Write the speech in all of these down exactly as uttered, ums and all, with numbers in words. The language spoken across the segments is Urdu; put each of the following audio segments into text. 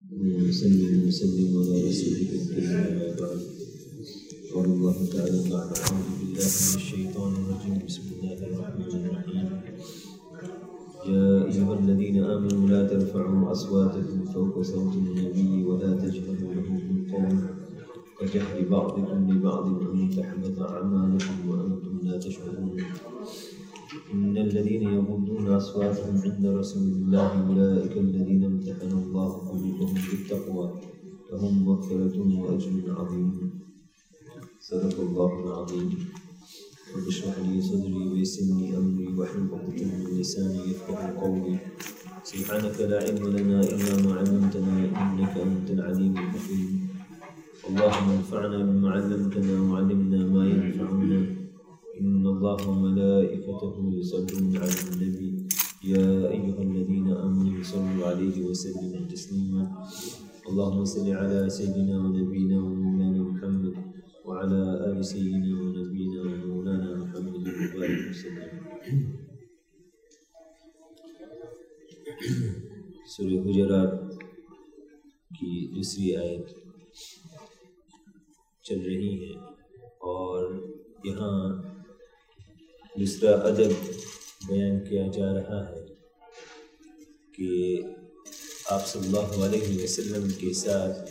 وسلم وسلم على رسولك الكريم أما بعد. قال الله تعالى بعد أعوذ بالله من الشيطان الرجيم بسم الله الرحمن الرحيم. يا أيها الذين آمنوا لا ترفعوا أصواتكم فوق صوت النبي ولا تجهروا له بالقول كجهر بعضكم لبعض أن تحبط أعمالكم وأنتم لا تشعرون. إن الذين يغضون أصواتهم عند رسول الله أولئك الذين امتحن الله قلوبهم بالتقوى لهم مغفرة وأجر عظيم. صدق الله العظيم. رب اشرح لي صدري ويسر لي أمري واحلل عقدة من لساني يفقهوا قولي. سبحانك لا علم لنا إلا ما علمتنا إنك أنت العليم الحكيم. اللهم انفعنا بما علمتنا وعلمنا ما ينفعنا. إن الله وملائكته يصلون على النبي يا أيها الذين آمنوا صلوا عليه وسلموا تسليما. اللهم صل على سيدنا ونبينا ومولانا محمد وعلى آل سيدنا ونبينا ومولانا محمد وبارك وسلم. سورہ حجرات کی دوسری آیت چل رہی ہے اور یہاں دوسرا ادب بیان کیا جا رہا ہے کہ آپ صلی اللہ علیہ وسلم کے ساتھ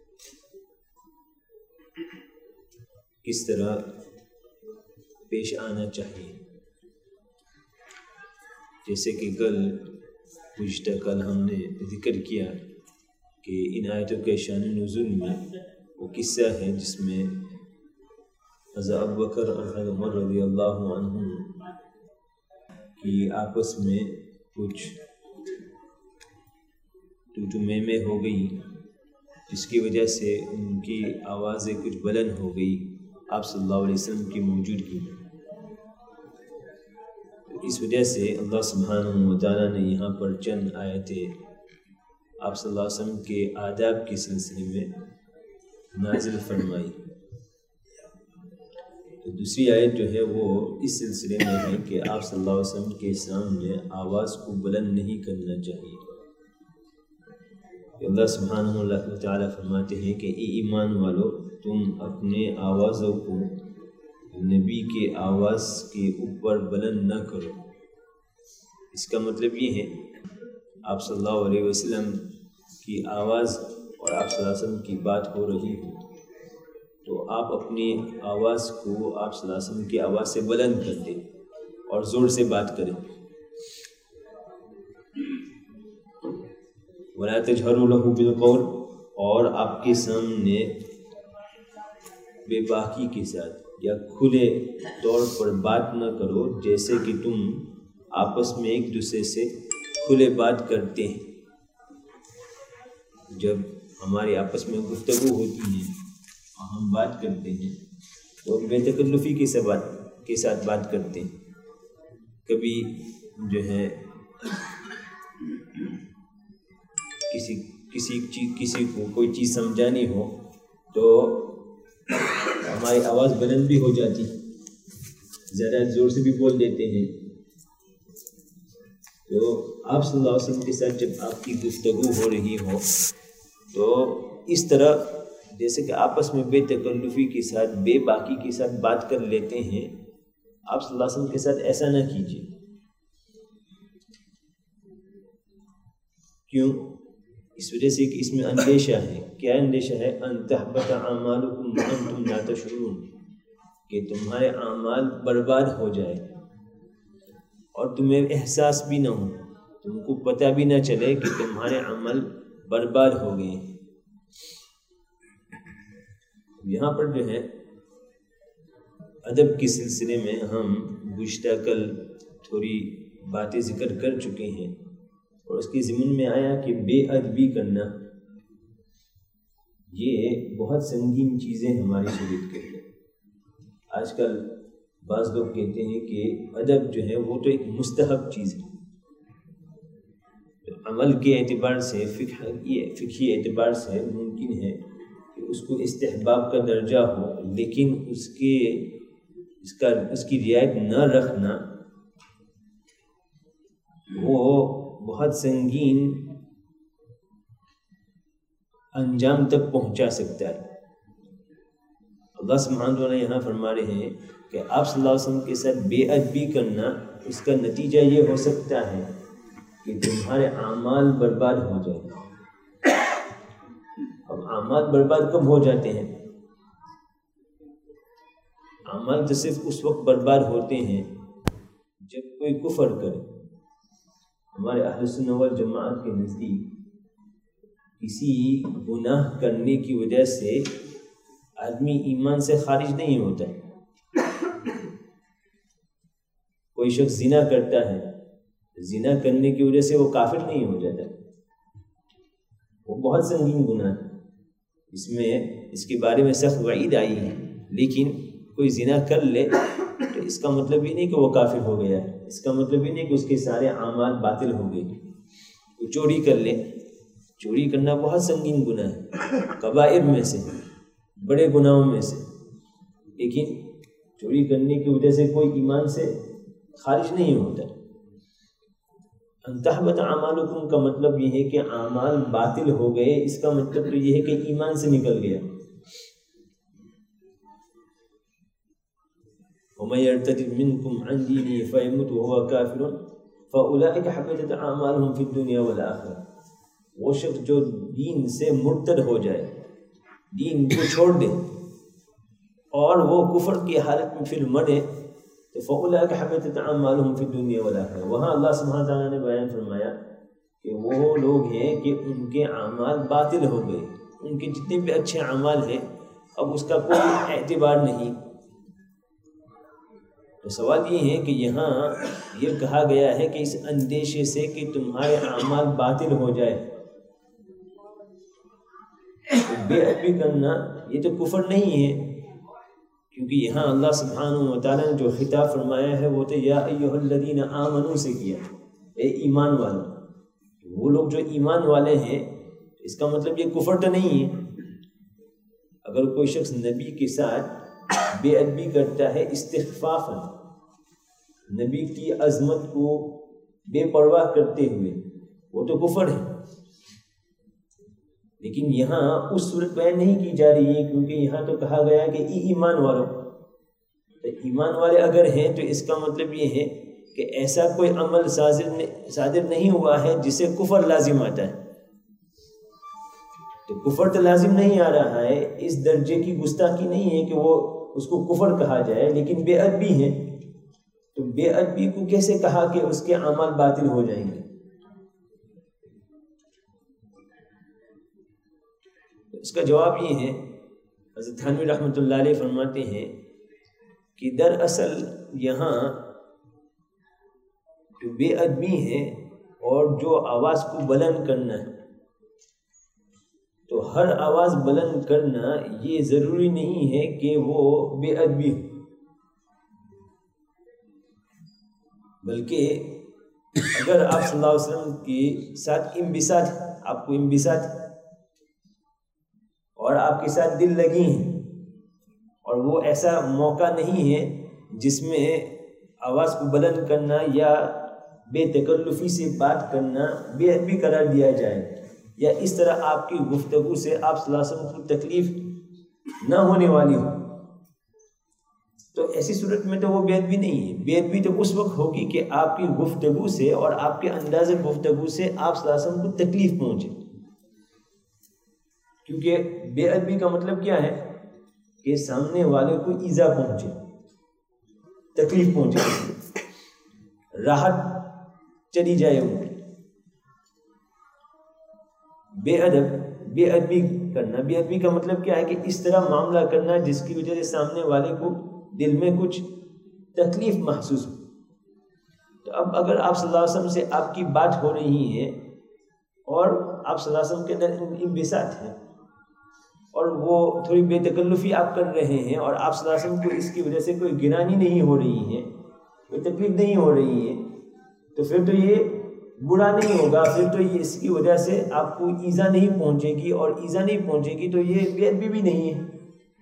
کس طرح پیش آنا چاہیے. جیسے کہ کل گزشتہ کل ہم نے ذکر کیا کہ ان آیتوں کے شان نزول میں وہ قصہ ہے جس میں حضرت ابو بکر اور حضرت عمر رضی اللہ عنہ کی آپس میں کچھ ٹوٹو میں میں ہو گئی جس کی وجہ سے ان کی آوازیں کچھ بلند ہو گئی آپ صلی اللہ علیہ وسلم کی موجودگی. اس وجہ سے اللہ سبحانہ و تعالیٰ نے یہاں پر چند آیتیں آپ صلی اللہ علیہ وسلم کے آداب کے سلسلے میں نازل فرمائی. تو دوسری آیت جو ہے وہ اس سلسلے میں ہے کہ آپ صلی اللہ علیہ وسلم کے سامنے آواز کو بلند نہیں کرنا چاہیے. اللہ سبحانہ و تعالیٰ فرماتے ہیں کہ اے ایمان والو تم اپنے آوازوں کو نبی کے آواز کے اوپر بلند نہ کرو. اس کا مطلب یہ ہے آپ صلی اللہ علیہ وسلم کی آواز اور آپ صلی اللہ علیہ وسلم کی بات ہو رہی ہو تو آپ اپنی آواز کو آپ صلی اللہ علیہ وسلم کی آواز سے بلند کر دیں اور زور سے بات کریں. وَلَا تَجْهَرُوا لَهُ بِالْقَوْلِ اور آپ کے سامنے بے باکی کے ساتھ یا کھلے طور پر بات نہ کرو جیسے کہ تم آپس میں ایک دوسرے سے کھلے بات کرتے ہیں. جب ہماری آپس میں گفتگو ہوتی ہے اور ہم بات کرتے ہیں تو بے تکلفی کے ساتھ بات کے ساتھ بات کرتے ہیں. کبھی جو ہے کسی کسی چیز کسی کو کوئی چیز سمجھانی ہو تو ہماری آواز بلند بھی ہو جاتی، زیادہ زور سے بھی بول دیتے ہیں. تو آپ صلی اللہ علیہ وسلم کے ساتھ جب آپ کی گفتگو ہو رہی ہو تو اس طرح جیسے کہ آپس میں بے تکلفی کے ساتھ بے باکی کے ساتھ بات کر لیتے ہیں آپ صلی اللہ علیہ وسلم کے ساتھ ایسا نہ کیجیے. کیوں؟ اس وجہ سے کہ اس میں اندیشہ ہے. کیا اندیشہ ہے؟ ان تحبط اعمالکم وانتم لا تشعرون، کہ تمہارے اعمال برباد ہو جائے اور تمہیں احساس بھی نہ ہو، تم کو پتہ بھی نہ چلے کہ تمہارے عمل برباد ہو گئے ہیں. یہاں پر جو ہے ادب کے سلسلے میں ہم گزشتہ کل تھوڑی باتیں ذکر کر چکے ہیں اور اس کے ضمن میں آیا کہ بے ادبی کرنا یہ بہت سنگین چیزیں ہماری شریعت کے ہیں. آج کل بعض لوگ کہتے ہیں کہ ادب جو ہے وہ تو ایک مستحب چیز ہے. عمل کے اعتبار سے فقہ یہ فقہی اعتبار سے ممکن ہے کہ اس کو استحباب کا درجہ ہو، لیکن اس کے اس کا اس کی رعایت نہ رکھنا وہ بہت سنگین انجام تک پہنچا سکتا ہے۔ اللہ سبحانہ وتعالیٰ یہاں فرما رہے ہیں کہ آپ صلی اللہ علیہ وسلم کے ساتھ بے ادبی کرنا، اس کا نتیجہ یہ ہو سکتا ہے کہ تمہارے اعمال برباد ہو جائیں۔ اب اعمال برباد کب ہو جاتے ہیں؟ اعمال تو صرف اس وقت برباد ہوتے ہیں جب کوئی کفر کرے۔ ہمارے اہل سنت والجماعت کے نزدیک کسی گناہ کرنے کی وجہ سے آدمی ایمان سے خارج نہیں ہوتا ہے۔ کوئی شخص زنا کرتا ہے، زنا کرنے کی وجہ سے وہ کافر نہیں ہو جاتا، وہ بہت سنگین گناہ ہے، اس میں اس کے بارے میں سخت وعید آئی ہے۔ لیکن کوئی زنا کر لے تو اس کا مطلب یہ نہیں کہ وہ کافر ہو گیا، اس کا مطلب یہ نہیں کہ اس کے سارے اعمال باطل ہو گئے۔ وہ چوری کر لے، چوری کرنا بہت سنگین گناہ ہے، کبائر میں سے، بڑے گناہوں میں سے، لیکن چوری کرنے کی وجہ سے کوئی ایمان سے خارج نہیں ہوتا۔ ان تحبط اعمالکم کا مطلب یہ ہے کہ اعمال باطل ہو گئے، اس کا مطلب تو یہ ہے کہ ایمان سے نکل گیا۔ وَمَن يَرْتَدِدْ مِنْكُمْ عَنْ دِينِهِ فَيَمُتْ وَهُوَ كَافِرٌ فَأُولَٰئِكَ حَبِطَتْ أَعْمَالُهُمْ فِي الدُّنْيَا وَالْآخِرَةِ، وہ شخص جو دین سے مرتد ہو جائے، دین کو چھوڑ دے اور وہ کفر کی حالت میں پھر مرے، تو فَأُولَٰئِكَ حَبِطَتْ أَعْمَالُهُمْ فِي الدُّنْيَا وَالْآخِرَةِ، وہاں اللہ سبحانہ تعالیٰ نے بیان فرمایا کہ وہ لوگ ہیں کہ ان کے اعمال باطل ہو گئے، ان کے جتنے بھی اچھے اعمال ہیں اب اس کا کوئی اعتبار نہیں۔ تو سوال یہ ہے کہ یہاں یہ کہا گیا ہے کہ اس اندیشے سے کہ تمہارے اعمال باطل ہو جائے، تو بے ادبی کرنا یہ تو کفر نہیں ہے، کیونکہ یہاں اللہ سبحانہ و تعالیٰ نے جو خطاب فرمایا ہے وہ تو یا ایھا الذین آمنوا سے کیا، اے ایمان والوں۔ وہ لوگ جو ایمان والے ہیں، اس کا مطلب یہ کفر تو نہیں ہے۔ اگر کوئی شخص نبی کے ساتھ بے ادبی کرتا ہے استخفافاً، نبی کی عظمت کو بے پرواہ کرتے ہوئے، وہ تو کفر ہے۔ لیکن یہاں اس صورت بیان نہیں کی جا رہی ہے، کیونکہ یہاں تو کہا گیا کہ ای ایمان والوں، تو ایمان والے اگر ہیں تو اس کا مطلب یہ ہے کہ ایسا کوئی عمل صادر نہیں ہوا ہے جسے کفر لازم آتا ہے۔ تو کفر تو لازم نہیں آ رہا ہے، اس درجے کی گستاخی نہیں ہے کہ وہ اس کو کفر کہا جائے، لیکن بے ادبی ہے، تو بے ادبی کو کیسے کہا کہ اس کے اعمال باطل ہو جائیں گے؟ اس کا جواب یہ ہے، حضرت تھانوی رحمۃ اللہ علیہ فرماتے ہیں کہ دراصل یہاں جو بے ادبی ہے اور جو آواز کو بلند کرنا ہے، تو ہر آواز بلند کرنا یہ ضروری نہیں ہے کہ وہ بے ادبی ہو، بلکہ اگر آپ صلی اللہ علیہ وسلم کے ساتھ انبساط، آپ کو انبساط اور آپ کے ساتھ دل لگی ہیں، اور وہ ایسا موقع نہیں ہے جس میں آواز کو بلند کرنا یا بے تکلفی سے بات کرنا بے ادبی قرار دیا جائے، یا اس طرح آپ کی گفتگو سے آپ صلی اللہ علیہ وسلم کو تکلیف نہ ہونے والی ہو، تو ایسی صورت میں تو وہ بے ادبی نہیں ہے۔ بے ادبی تو اس وقت ہوگی کہ آپ کی گفتگو سے اور آپ کے انداز گفتگو سے آپ صلی اللہ علیہ وسلم کو تکلیف پہنچے، کیونکہ بے ادبی کا مطلب کیا ہے کہ سامنے والے کو ایذا پہنچے، تکلیف پہنچے، راحت چلی جائے ان کی۔ بے ادب، بے ادبی کرنا، بے ادبی کا مطلب کیا ہے کہ اس طرح معاملہ کرنا جس کی وجہ سے سامنے والے کو دل میں کچھ تکلیف محسوس ہو۔ تو اب اگر آپ صلی اللہ علیہ وسلم سے آپ کی بات ہو رہی ہے اور آپ صلی اللہ علیہ وسلم کے اندر انبساط ہے اور وہ تھوڑی بے تکلفی آپ کر رہے ہیں اور آپ صلی اللہ علیہ وسلم کو اس کی وجہ سے کوئی گرانی نہیں ہو رہی ہے، کوئی تکلیف نہیں ہو رہی ہے، تو پھر تو یہ برا نہیں ہوگا، پھر تو یہ اس کی وجہ سے آپ کو ایذا نہیں پہنچے گی، اور ایذا نہیں پہنچے گی تو یہ بے ادبی بھی نہیں ہے۔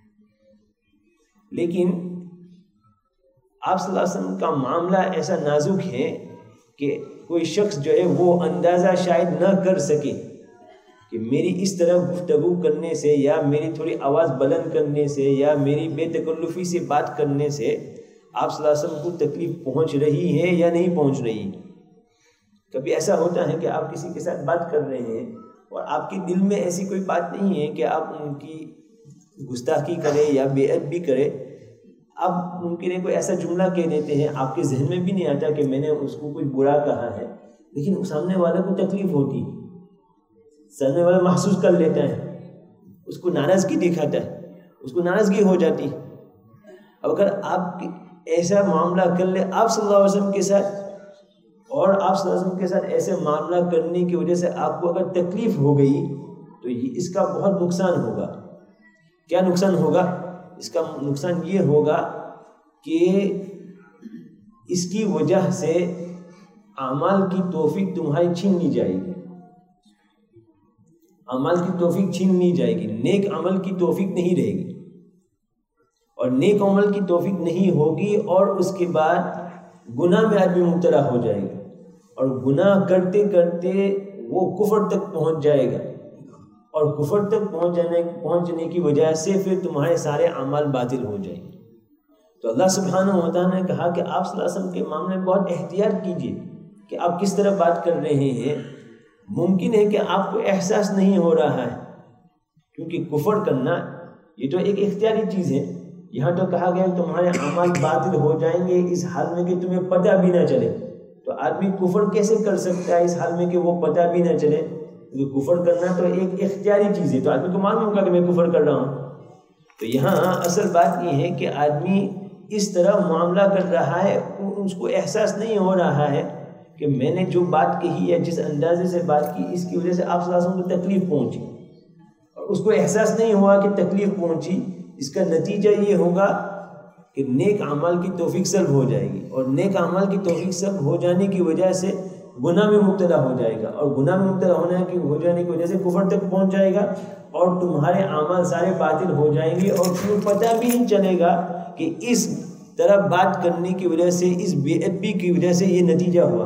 لیکن آپ صلی اللہ علیہ وسلم کا معاملہ ایسا نازک ہے کہ کوئی شخص جو ہے وہ اندازہ شاید نہ کر سکے کہ میری اس طرح گفتگو کرنے سے یا میری تھوڑی آواز بلند کرنے سے یا میری بے تکلفی سے بات کرنے سے آپ صلی اللہ علیہ وسلم کو تکلیف پہنچ رہی ہے یا نہیں پہنچ رہی. کبھی ایسا ہوتا ہے کہ آپ کسی کے ساتھ بات کر رہے ہیں اور آپ کے دل میں ایسی کوئی بات نہیں ہے کہ آپ ان کی گستاخی کرے یا بے ادبی کرے. آپ ممکن ہے کوئی ایسا جملہ کہہ دیتے ہیں, آپ کے ذہن میں بھی نہیں آتا کہ میں نے اس کو کوئی برا کہا ہے, لیکن سامنے والے کو تکلیف ہوتی, سامنے والا محسوس کر لیتا ہے, اس کو ناراضگی دکھاتا ہے, اس کو ناراضگی ہو جاتی. اب اگر آپ ایسا معاملہ کر لے آپ صلی اللہ علیہ وسلم کے ساتھ, اور آپ صلی اللہ علیہ وسلم کے ساتھ ایسے معاملہ کرنے کی وجہ سے آپ کو اگر تکلیف ہو گئی تو اس کا بہت نقصان ہوگا. کیا نقصان ہوگا؟ اس کا نقصان یہ ہوگا کہ اس کی وجہ سے اعمال کی توفیق تمہاری چھین لی جائے گی. اعمال کی توفیق چھین لی جائے گی, نیک عمل کی توفیق نہیں رہے گی, اور نیک عمل کی توفیق نہیں ہوگی اور اس کے بعد گناہ میں آدمی مبتلا ہو جائے گا, اور گناہ کرتے کرتے وہ کفر تک پہنچ جائے گا, اور کفر تک پہنچ جانے پہنچنے کی وجہ سے پھر تمہارے سارے اعمال باطل ہو جائیں گے. تو اللہ سبحانہ و تعالیٰ نے کہا کہ آپ صلی اللہ علیہ وسلم کے معاملے میں بہت احتیاط کیجیے کہ آپ کس طرح بات کر رہے ہیں. ممکن ہے کہ آپ کو احساس نہیں ہو رہا ہے, کیونکہ کفر کرنا یہ تو ایک اختیاری چیز ہے. یہاں تو کہا گیا تمہارے اعمال باطل ہو جائیں گے اس حال میں کہ تمہیں پتہ بھی نہ چلے. تو آدمی کفر کیسے کر سکتا ہے اس حال میں کہ وہ پتہ بھی نہ چلے؟ کیونکہ کفر کرنا تو ایک اختیاری چیز ہے, تو آدمی کو معلوم ہوگا کہ میں کفر کر رہا ہوں. تو یہاں اصل بات یہ ہے کہ آدمی اس طرح معاملہ کر رہا ہے, اس کو احساس نہیں ہو رہا ہے کہ میں نے جو بات کہی ہے, جس اندازے سے بات کی, اس کی وجہ سے آپ صلی اللہ علیہ وسلم کو تکلیف پہنچی, اور اس کو احساس نہیں ہوا کہ تکلیف پہنچی. اس کا نتیجہ یہ ہوگا کہ نیک اعمال کی توفیق سلب ہو جائے گی, اور نیک اعمال کی توفیق سلب ہو جانے کی وجہ سے گناہ میں مبتلا ہو جائے گا, اور گناہ میں مبتلا ہونے کی ہو جانے کی وجہ سے کفر تک پہنچ جائے گا, اور تمہارے اعمال سارے باطل ہو جائیں گے, اور تمہیں پتہ بھی نہیں چلے گا کہ اس طرح بات کرنے کی وجہ سے, اس بے ادبی کی وجہ سے یہ نتیجہ ہوا.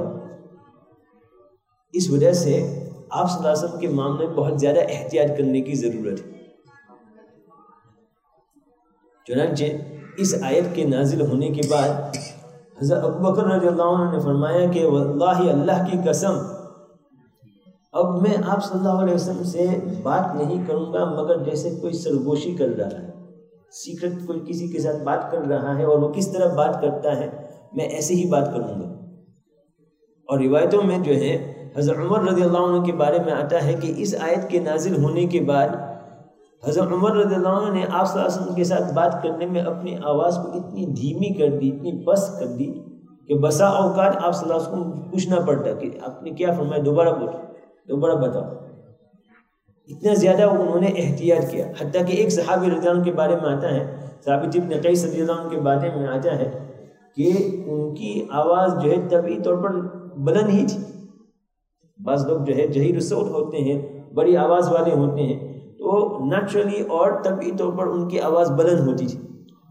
اس وجہ سے آپ صلی اللہ علیہ وسلم کے معاملے میں بہت زیادہ احتیاط کرنے کی ضرورت ہے. چنانچہ اس آیت کے نازل ہونے کے بعد حضرت ابوبکر رضی اللہ عنہ نے فرمایا کہ واللہ اللہ کی قسم اب میں آپ صلی اللہ علیہ وسلم سے بات نہیں کروں گا مگر جیسے کوئی سرگوشی کر رہا ہے, سیکرٹ کوئی کسی کے ساتھ بات کر رہا ہے اور وہ کس طرح بات کرتا ہے میں ایسے ہی بات کروں گا. اور روایتوں میں جو ہے حضرت عمر رضی اللہ عنہ کے بارے میں آتا ہے کہ اس آیت کے نازل ہونے کے بعد حضرت عمر رضی اللہ عنہ نے آپ صلی اللہ علیہ وسلم کے ساتھ بات کرنے میں اپنی آواز کو اتنی دھیمی کر دی, اتنی پست کر دی کہ بسا اوقات آپ صلی اللہ علیہ وسلم کو پوچھنا پڑتا کہ آپ نے کیا فرمایا, دوبارہ پوچھو, دوبارہ بتاؤ. اتنا زیادہ انہوں نے احتیاط کیا, حتیٰ کہ ایک صحابی رضی اللہ عنہ کے بارے میں آتا ہے, ثابت ابن قیس رضی اللہ عنہ کے بارے میں آتا ہے کہ ان کی آواز جو ہے طبعی طور پر بلند ہی تھی. بعض لوگ جو ہے جہیر الصوت ہوتے ہیں, بڑی آواز والے ہوتے ہیں, تو نیچرلی اور طبعی طور پر ان کی آواز بلند ہوتی تھی.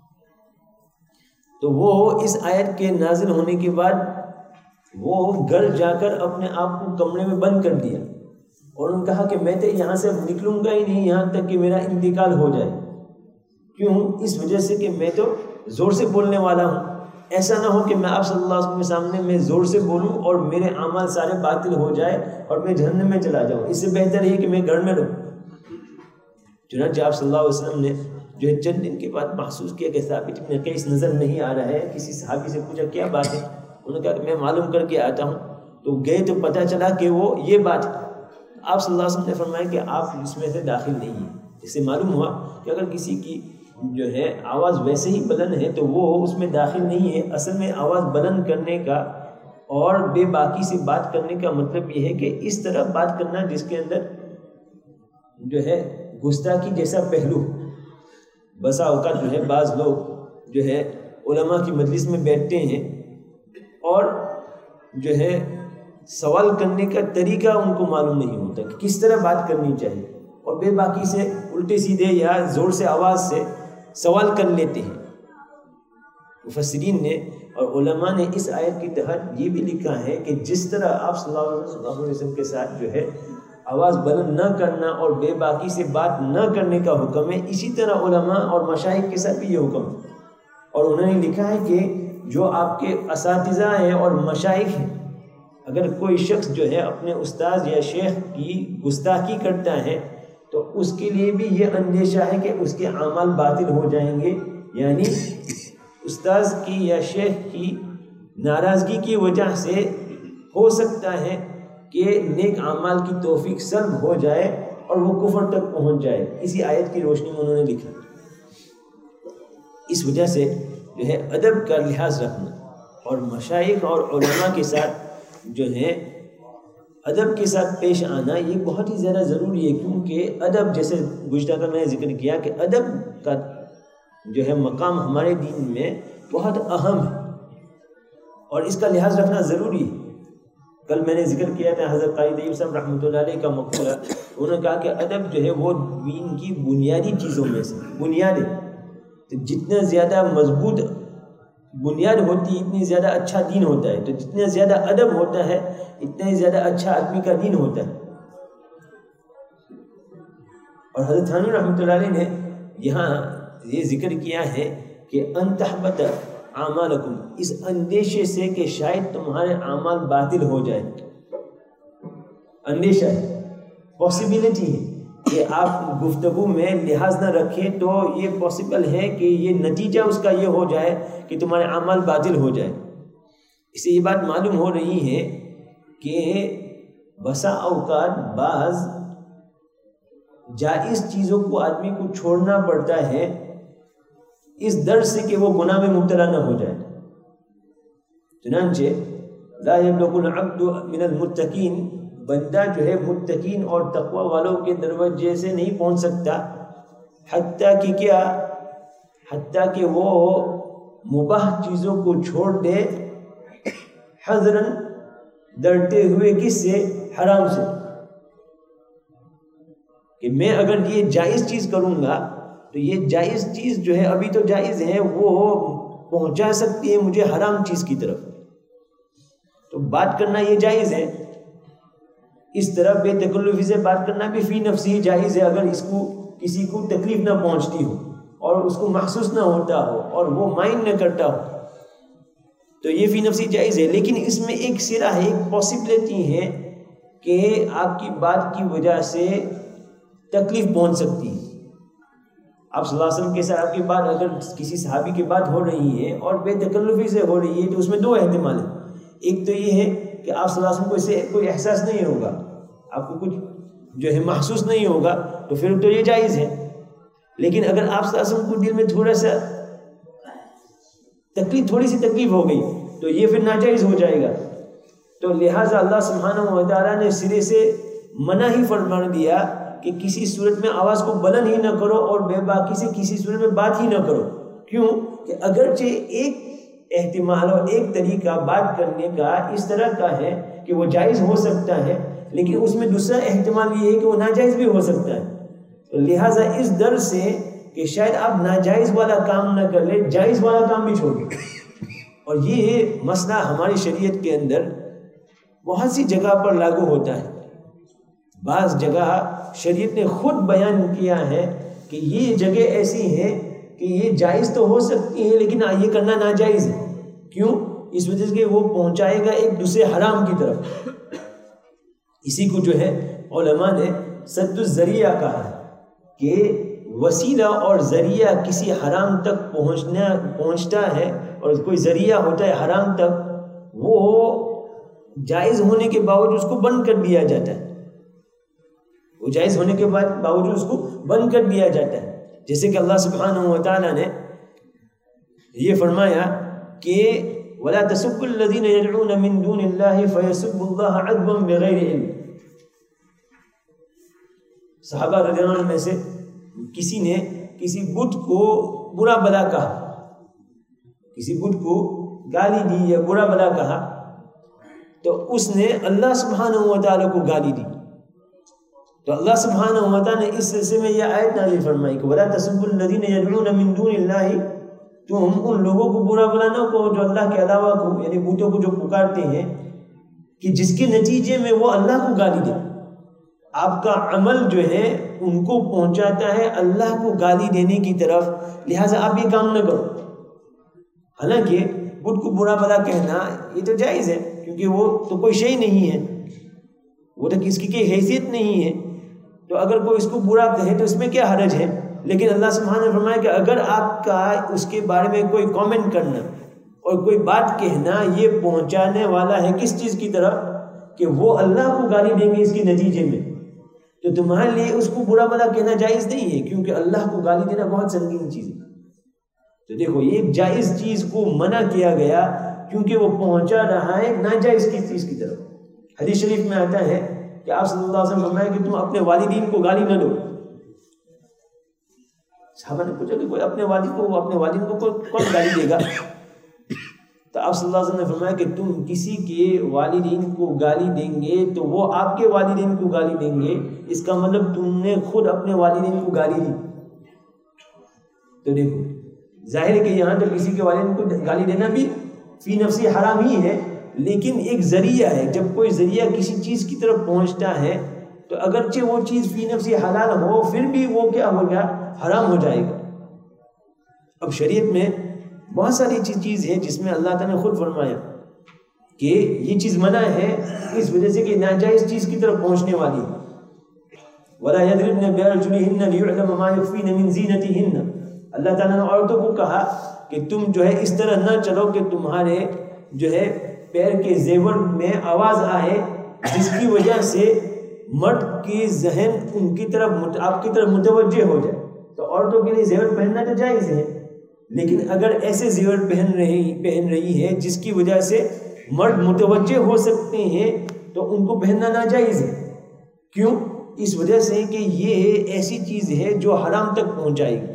تو وہ اس آیت کے نازل ہونے کے بعد وہ گھر جا کر اپنے آپ کو کمرے میں بند کر دیا, اور انہوں نے کہا کہ میں تو یہاں سے نکلوں گا ہی نہیں یہاں تک کہ میرا انتقال ہو جائے. کیوں؟ اس وجہ سے کہ میں تو زور سے بولنے والا ہوں, ایسا نہ ہو کہ میں آپ صلی اللہ علیہ وسلم کے سامنے میں زور سے بولوں اور میرے اعمال سارے باطل ہو جائے اور میں جہنم میں چلا جاؤں. اس سے بہتر ہے کہ میں گھر میں رہوں. چنانچہ آپ صلی اللہ علیہ وسلم نے جو ہے چند دن کے بعد محسوس کیا کہ ثابت ابن قیس نظر نہیں آ رہا ہے. کسی صحابی سے پوچھا کیا بات ہے, انہوں نے کہا کہ میں معلوم کر کے آتا ہوں. تو گئے تو پتہ چلا کہ وہ یہ بات ہے. آپ صلی اللہ علیہ وسلم نے فرمایا کہ آپ اس میں سے داخل نہیں ہیں. اس سے معلوم ہوا کہ اگر کسی کی جو ہے آواز ویسے ہی بلند ہے تو وہ اس میں داخل نہیں ہے. اصل میں آواز بلند کرنے کا اور بے باکی سے بات کرنے کا مطلب یہ ہے کہ اس طرح بات کرنا جس کے اندر جو ہے گستاخی جیسا پہلو. بسا اوقات جو ہے بعض لوگ جو ہے علماء کی مجلس میں بیٹھتے ہیں اور جو ہے سوال کرنے کا طریقہ ان کو معلوم نہیں ہوتا کہ کس طرح بات کرنی چاہیے, اور بے باکی سے الٹے سیدھے یا زور سے آواز سے سوال کر لیتے ہیں. مفسرین نے اور علماء نے اس آیت کے تحت یہ بھی لکھا ہے کہ جس طرح آپ صلی اللہ علیہ وسلم کے ساتھ جو ہے آواز بلند نہ کرنا اور بے باکی سے بات نہ کرنے کا حکم ہے، اسی طرح علماء اور مشائخ کے ساتھ بھی یہ حکم ہے۔ اور انہوں نے لکھا ہے کہ جو آپ کے اساتذہ ہیں اور مشائخ ہیں، اگر کوئی شخص جو ہے اپنے استاذ یا شیخ کی گستاخی کرتا ہے تو اس کے لیے بھی یہ اندیشہ ہے کہ اس کے اعمال باطل ہو جائیں گے، یعنی استاذ کی یا شیخ کی ناراضگی کی وجہ سے ہو سکتا ہے کہ نیک اعمال کی توفیق سلب ہو جائے اور وہ کفر تک پہنچ جائے۔ اسی آیت کی روشنی میں انہوں نے لکھا۔ اس وجہ سے جو ہے ادب کا لحاظ رکھنا اور مشائخ اور علماء کے ساتھ جو ہے ادب کے ساتھ پیش آنا یہ بہت ہی زیادہ ضروری ہے، کیونکہ ادب، جیسے گزشتہ کا میں نے ذکر کیا کہ ادب کا جو ہے مقام ہمارے دین میں بہت اہم ہے اور اس کا لحاظ رکھنا ضروری ہے۔ کل میں نے ذکر کیا تھا حضرت قاری طیب صاحب رحمۃ اللہ علیہ کا مقولہ، انہوں نے کہا کہ ادب جو ہے وہ دین کی بنیادی چیزوں میں سے بنیاد ہے، تو جتنا زیادہ مضبوط بنیاد ہوتی ہے اتنی زیادہ اچھا دین ہوتا ہے، تو جتنا زیادہ ادب ہوتا ہے اتنا ہی زیادہ اچھا آدمی کا دین ہوتا ہے۔ اور حضرت تھانوی رحمۃ اللہ علیہ نے یہاں یہ ذکر کیا ہے کہ ان تحبط اعمالکم، اس اندیشے سے کہ شاید تمہارے اعمال باطل ہو جائے، اندیشہ ہے، پاسبلٹی ہے کہ آپ گفتگو میں لحاظ نہ رکھیں تو یہ پاسبل ہے کہ یہ نتیجہ اس کا یہ ہو جائے کہ تمہارے اعمال باطل ہو جائے۔ اس سے یہ بات معلوم ہو رہی ہے کہ بسا اوقات بعض جائز چیزوں کو آدمی کو چھوڑنا پڑتا ہے اس ڈر سے کہ وہ گناہ میں مبتلا نہ ہو جائے۔ چنانچہ لا یبلغ العبد من المتقین، بندہ جو ہے متقین اور تقوی والوں کے دروازے سے نہیں پہنچ سکتا حتیٰ کہ کیا حتیٰ کہ وہ مباح چیزوں کو چھوڑ دے، حذراً ڈرتے ہوئے، کس سے؟ حرام سے، کہ میں اگر یہ جائز چیز کروں گا تو یہ جائز چیز جو ہے ابھی تو جائز ہے، وہ پہنچا سکتی ہے مجھے حرام چیز کی طرف، تو بات کرنا یہ جائز ہے۔ اس طرح بے تکلفی سے بات کرنا بھی فی نفسی جائز ہے، اگر اس کو کسی کو تکلیف نہ پہنچتی ہو اور اس کو محسوس نہ ہوتا ہو اور وہ مائنڈ نہ کرتا ہو تو یہ فی نفسی جائز ہے۔ لیکن اس میں ایک سرا ہے، ایک پاسبلٹی ہے کہ آپ کی بات کی وجہ سے تکلیف پہنچ سکتی ہے۔ آپ صلی اللہ علیہ وسلم کے ساتھ آپ کی بات اگر کسی صحابی کی بات ہو رہی ہے اور بے تکلفی سے ہو رہی ہے تو اس میں دو احتمال ہیں۔ ایک تو یہ ہے کہ آپ صلی اللہ علیہ وسلم کو اس سے کوئی احساس نہیں ہوگا، آپ کو کچھ جو ہے محسوس نہیں ہوگا، تو پھر تو یہ جائز ہے۔ لیکن اگر آپ صلی اللہ علیہ وسلم کو دل میں تھوڑا سا تکلیف تھوڑی سی تکلیف ہو گئی تو یہ پھر ناجائز ہو جائے گا۔ تو لہٰذا اللہ سبحانہ و تعالیٰ نے سرے سے منع ہی فرما دیا کہ کسی صورت میں آواز کو بلند ہی نہ کرو اور بے باکی سے کسی صورت میں بات ہی نہ کرو۔ کیوں کہ اگرچہ ایک احتمال اور ایک طریقہ بات کرنے کا اس طرح کا ہے کہ وہ جائز ہو سکتا ہے، لیکن اس میں دوسرا احتمال یہ ہے کہ وہ ناجائز بھی ہو سکتا ہے۔ تو لہٰذا اس ڈر سے کہ شاید آپ ناجائز والا کام نہ کر لیں، جائز والا کام بھی چھوڑ دیں۔ اور یہ مسئلہ ہماری شریعت کے اندر بہت سی جگہ پر لاگو ہوتا ہے۔ بعض جگہ شریعت نے خود بیان کیا ہے کہ یہ جگہ ایسی ہے کہ یہ جائز تو ہو سکتی ہے لیکن یہ کرنا ناجائز ہے۔ کیوں؟ اس وجہ سے کہ وہ پہنچائے گا ایک دوسرے حرام کی طرف۔ اسی کو جو ہے علماء نے سد الذریعہ کہا ہے کہ وسیلہ اور ذریعہ کسی حرام تک پہنچنا پہنچتا ہے اور کوئی ذریعہ ہوتا ہے حرام تک، وہ جائز ہونے کے باوجود اس کو بند کر دیا جاتا ہے، وہ جائز ہونے کے بعد باوجود اس کو بند کر دیا جاتا ہے۔ جیسے کہ اللہ سبحانہ و تعالیٰ نے یہ فرمایا کہ وَلَا تَسُبُّوا الَّذِينَ يَدْعُونَ مِن دُونِ اللَّهِ فَيَسُبُّوا اللَّهَ عَدْوًا بِغَيْرِ عِلْمٍ۔ صحابہ رضی اللہ عنہ میں سے کسی نے کسی بت کو برا بلا کہا، کسی بت کو گالی دی یا برا بلا کہا، تو اس نے اللہ سبحانہ و تعالیٰ کو گالی دی۔ تو اللہ سبحانہ و تعالیٰ نے اس سلسلے میں یہ آیت نازل فرمائی کہ وَلَا تَسُبُّوا الَّذِينَ يَدْعُونَ مِن دُونِ اللَّهِ، تم ان لوگوں کو برا بلا نہ کہو جو اللہ کے علاوہ کو یعنی بتوں کو جو پکارتے ہیں کہ جس کے نتیجے میں وہ اللہ کو گالی دے۔ آپ کا عمل جو ہے ان کو پہنچاتا ہے اللہ کو گالی دینے کی طرف، لہٰذا آپ یہ کام نہ کرو۔ حالانکہ بت کو برا بھلا کہنا یہ تو جائز ہے، کیونکہ وہ تو کوئی شے نہیں ہے، وہ تو کسی کی حیثیت نہیں ہے، تو اگر کوئی اس کو برا کہے تو اس میں کیا حرج ہے؟ لیکن اللہ سبحانہ نے فرمایا کہ اگر آپ کا اس کے بارے میں کوئی کامنٹ کرنا اور کوئی بات کہنا یہ پہنچانے والا ہے کس چیز کی طرف کہ وہ اللہ کو گالی دیں گے اس کے نتیجے میں، تو تمہارے لیے اس کو برا بھلا کہنا جائز نہیں ہے، کیونکہ اللہ کو گالی دینا بہت سنگین چیز ہے۔ تو دیکھو یہ ایک جائز چیز کو منع کیا گیا کیونکہ وہ پہنچا رہا ہے ناجائز کی چیز کی طرف۔ حدیث شریف میں آتا ہے کہ آپ صلی اللہ علیہ وسلم فرمایا کہ تم اپنے والدین کو گالی نہ دو۔ صحابہ نے پوچھا کہ کوئی اپنے والد کو اپنے والدین کو کون گالی دے گا؟ تو آپ صلی اللہ علیہ وسلم نے فرمایا کہ تم کسی کے والدین کو گالی دیں گے تو وہ آپ کے والدین کو گالی دیں گے، اس کا مطلب تم نے خود اپنے والدین کو گالی دی۔ تو دیکھو ظاہر ہے کہ یہاں تو کسی کے والدین کو گالی دینا بھی فی نفسی حرام ہی ہے، لیکن ایک ذریعہ ہے، جب کوئی ذریعہ کسی چیز کی طرف پہنچتا ہے تو اگرچہ وہ چیز فی نفسی حلال ہو پھر بھی وہ کیا ہو گیا؟ حرام ہو جائے گا۔ اب شریعت میں بہت ساری چیز ہے جس میں اللہ تعالیٰ نے خود فرمایا کہ یہ چیز منع ہے اس وجہ سے کہ ناجائز چیز کی طرف پہنچنے والی ہے۔ وَلَا يَضْرِبْنَ بِأَرْجُلِهِنَّ لِيُعْلَمَ مَا يُخْفِينَ مِنْ زِينَتِهِنَّ، اللہ تعالیٰ نے عورتوں کو کہا کہ تم جو ہے اس طرح نہ چلو کہ تمہارے جو ہے پیر کے زیور میں آواز آئے جس کی وجہ سے مرد کی ذہن ان کی طرف آپ کی طرف متوجہ ہو جائے۔ تو عورتوں کے لیے زیور پہننا تو جائز ہے، لیکن اگر ایسے زیور پہن رہی پہن رہی ہے جس کی وجہ سے مرد متوجہ ہو سکتے ہیں تو ان کو پہننا ناجائز ہے۔ کیوں؟ اس وجہ سے کہ یہ ایسی چیز ہے جو حرام تک پہنچائے گی۔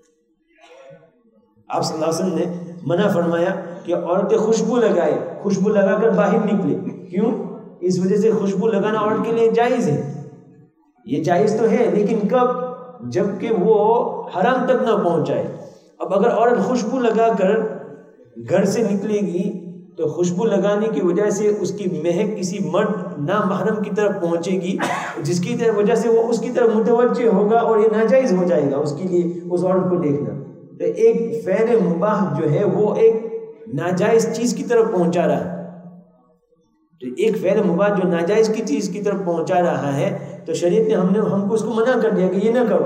آپ صلی اللہ علیہ وسلم نے منع فرمایا کہ عورتیں خوشبو لگائے، خوشبو لگا کر باہر نکلے۔ کیوں؟ اس وجہ سے خوشبو لگانا عورت کے لیے جائز ہے، یہ جائز تو ہے، لیکن کب؟ جب کہ وہ حرام تک نہ پہنچائے۔ اب اگر عورت خوشبو لگا کر گھر سے نکلے گی تو خوشبو لگانے کی وجہ سے اس کی مہک کسی مرد نامحرم کی طرف پہنچے گی جس کی وجہ سے وہ اس کی طرف متوجہ ہوگا اور یہ ناجائز ہو جائے گا اس کے لیے اس عورت کو دیکھنا۔ تو ایک فعل مباح جو ہے وہ ایک ناجائز چیز کی طرف پہنچا رہا ہے، تو ایک فعل مباح جو ناجائز کی چیز کی طرف پہنچا رہا ہے تو شریعت نے ہم نے ہم کو اس کو منع کر دیا کہ یہ نہ کرو۔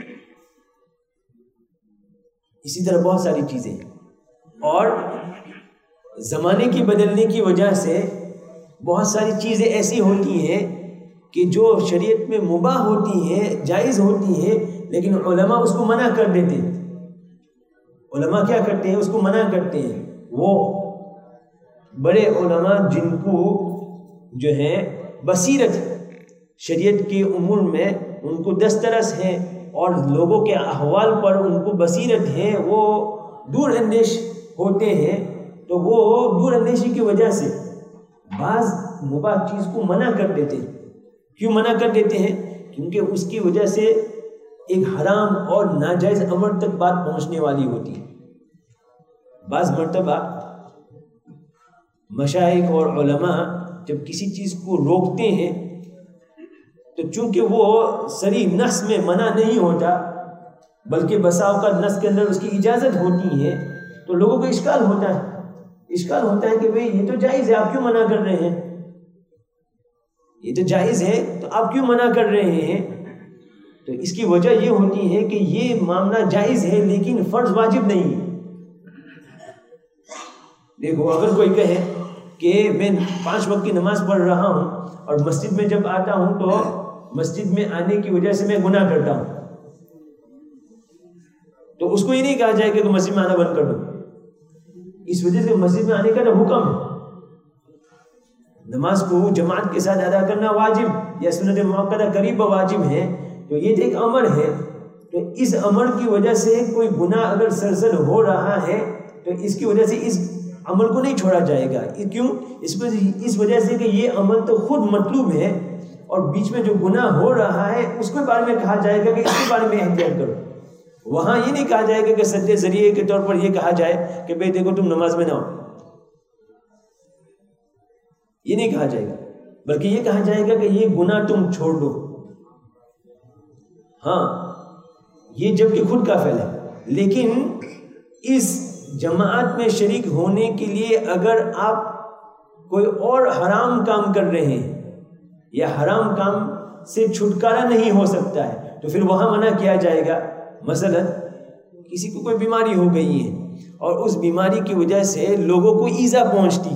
اسی طرح بہت ساری چیزیں، اور زمانے کی بدلنے کی وجہ سے بہت ساری چیزیں ایسی ہوتی ہیں کہ جو شریعت میں مباح ہوتی ہیں، جائز ہوتی ہیں، لیکن علماء اس کو منع کر دیتے ہیں۔ علماء کیا کرتے ہیں؟ اس کو منع کرتے ہیں۔ وہ بڑے علماء جن کو جو ہے بصیرت شریعت کے امور میں ان کو دسترس ہے اور لوگوں کے احوال پر ان کو بصیرت ہے، وہ دور اندیش ہوتے ہیں، تو وہ دور اندیشی کی وجہ سے بعض مباح چیز کو منع کر دیتے ہیں۔ کیوں منع کر دیتے ہیں؟ کیونکہ اس کی وجہ سے ایک حرام اور ناجائز امر تک بات پہنچنے والی ہوتی ہے۔ بعض مرتبہ مشائخ اور علماء جب کسی چیز کو روکتے ہیں تو چونکہ وہ صریح نص میں منع نہیں ہوتا بلکہ بسا اوقات نص کے اندر اس کی اجازت ہوتی ہے، تو لوگوں کو اشکال ہوتا ہے اشکال ہوتا ہے کہ بھئی یہ تو جائز ہے، آپ کیوں منع کر رہے ہیں؟ یہ تو جائز ہے تو آپ کیوں منع کر رہے ہیں؟ تو اس کی وجہ یہ ہوتی ہے کہ یہ معاملہ جائز ہے لیکن فرض واجب نہیں ہے۔ دیکھو اگر کوئی کہے کہ میں پانچ وقت کی نماز پڑھ رہا ہوں اور مسجد میں جب آتا ہوں تو مسجد میں آنے کی وجہ سے میں گناہ کرتا ہوں، تو اس کو یہ نہیں کہا جائے کہ تو مسجد میں آنا بند کر دو، اس وجہ سے مسجد میں آنے کا تو حکم ہے۔ نماز کو جماعت کے ساتھ ادا کرنا واجب یا سنت موقدہ قریب واجب ہے، تو یہ تو ایک امر ہے، تو اس امر کی وجہ سے کوئی گناہ اگر سرزد ہو رہا ہے تو اس کی وجہ سے اس عمل کو نہیں چھوڑا جائے گا۔ کیوں؟ اس وجہ سے کہ یہ عمل تو خود مطلوب ہے اور بیچ میں جو گناہ ہو رہا ہے اس کے بارے میں کہا جائے گا کہ اس کے بارے میں احتیاط کرو۔ وہاں یہ نہیں کہا جائے گا کہ سد ذریعے کے طور پر یہ کہا جائے کہ بھئی دیکھو تم نماز میں نہ ہو، یہ نہیں کہا جائے گا، بلکہ یہ کہا جائے گا کہ یہ گناہ تم چھوڑ دو، ہاں یہ جب کہ خود کا فعل ہے، لیکن اس جماعت میں شریک ہونے کے لیے اگر آپ کوئی اور حرام کام کر رہے ہیں یا حرام کام سے چھٹکارا نہیں ہو سکتا ہے تو پھر وہاں منع کیا جائے گا. مثلا کسی کو کوئی بیماری ہو گئی ہے اور اس بیماری کی وجہ سے لوگوں کو ایذا پہنچتی،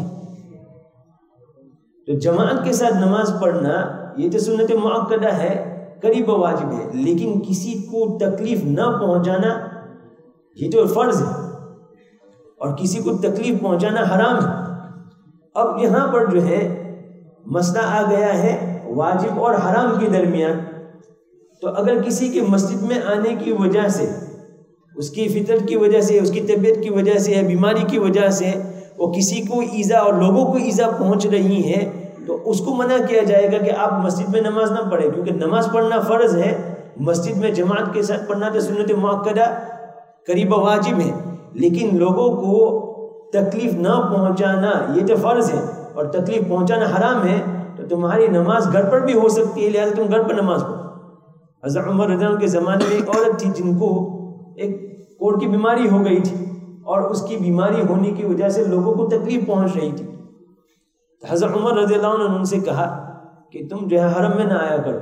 تو جماعت کے ساتھ نماز پڑھنا یہ تو سنت مؤکدہ ہے، قریب واجب ہے، لیکن کسی کو تکلیف نہ پہنچانا یہ تو فرض ہے اور کسی کو تکلیف پہنچانا حرام ہے. اب یہاں پر جو ہے مسئلہ آ گیا ہے واجب اور حرام کے درمیان. تو اگر کسی کے مسجد میں آنے کی وجہ سے، اس کی فطرت کی وجہ سے، اس کی طبیعت کی وجہ سے یا بیماری کی وجہ سے وہ کسی کو ایذا اور لوگوں کو ایذا پہنچ رہی ہے تو اس کو منع کیا جائے گا کہ آپ مسجد میں نماز نہ پڑھیں، کیونکہ نماز پڑھنا فرض ہے، مسجد میں جماعت کے ساتھ پڑھنا تو سنت مؤکدہ قریب واجب ہے، لیکن لوگوں کو تکلیف نہ پہنچانا یہ تو فرض ہے اور تکلیف پہنچانا حرام ہے. تو تمہاری نماز گھر پر بھی ہو سکتی ہے، لہٰذا تم گھر پر نماز پڑھو. حضرت عمر رضی اللہ عنہ کے زمانے میں ایک عورت تھی جن کو ایک کوڑ کی بیماری ہو گئی تھی اور اس کی بیماری ہونے کی وجہ سے لوگوں کو تکلیف پہنچ رہی تھی. حضرت عمر رضی اللہ عنہ نے ان سے کہا کہ تم جو ہے حرم میں نہ آیا کرو،